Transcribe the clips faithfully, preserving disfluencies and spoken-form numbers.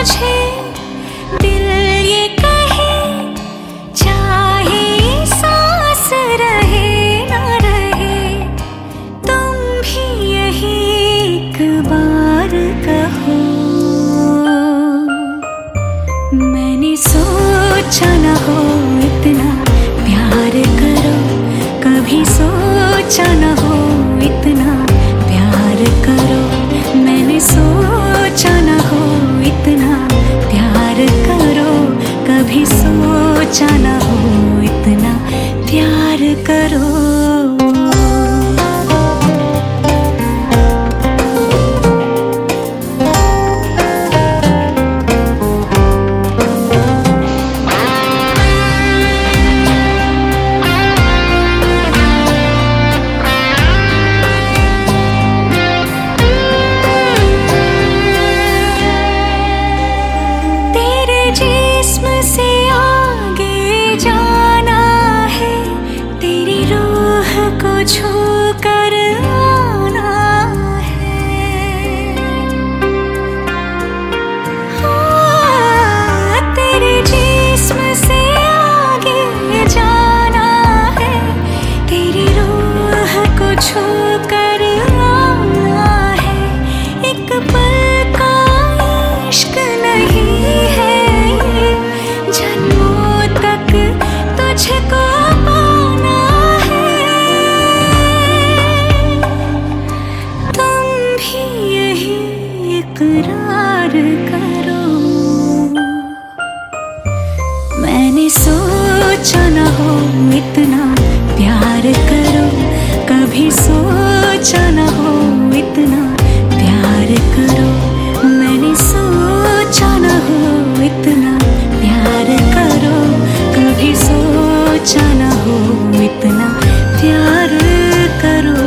मुझे दिल ये कहे, चाहे सांस रहे ना रहे, तुम भी यही एक बार कहो। मैंने सोचा ना हो इतना प्यार करो, कभी सोचा ना हो इतना प्यार करो। मैंने सोचा ना हो इतना प्यार करो, कभी सोचा ना हो इतना प्यार करो। छू कर आना है, हाँ, तेरे जिस्म से आगे जाना है, तेरी रूह को छू कर आना है। एक पल का इश्क नहीं है ये, जन्मों तक तुझको इकरार करो। मैंने सोचा ना हो इतना प्यार करो, कभी सोचा ना हो इतना प्यार करो। मैंने सोचा ना हो इतना प्यार करो, कभी सोचा ना हो इतना प्यार करो।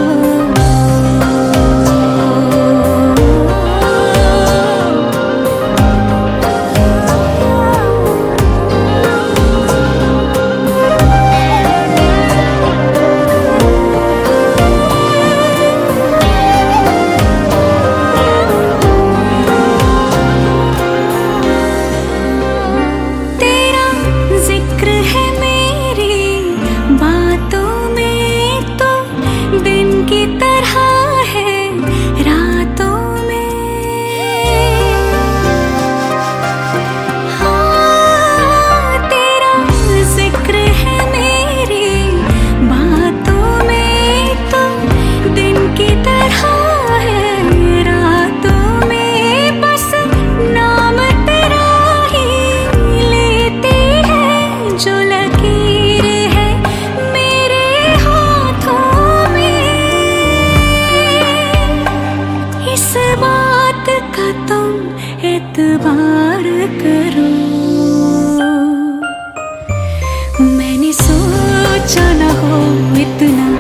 तुम एतबार करो। मैंने सोचा ना हो इतना